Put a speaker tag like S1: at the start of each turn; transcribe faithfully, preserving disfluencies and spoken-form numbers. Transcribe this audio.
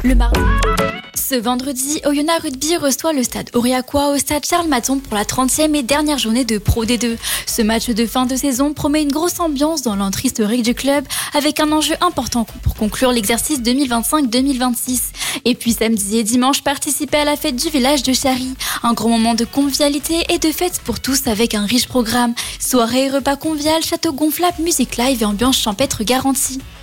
S1: Le mardi. Ce vendredi, Oyonnax Rugby reçoit le stade Aurillacois au stade Charles Maton pour la trentième et dernière journée de Pro D deux. Ce match de fin de saison promet une grosse ambiance dans l'antre historique du club avec un enjeu important pour conclure l'exercice deux mille vingt-cinq deux mille vingt-six. Et puis samedi et dimanche, participer à la fête du village de Chary. Un grand moment de convivialité et de fête pour tous avec un riche programme. Soirée, repas convial, château gonflable, musique live et ambiance champêtre garantie.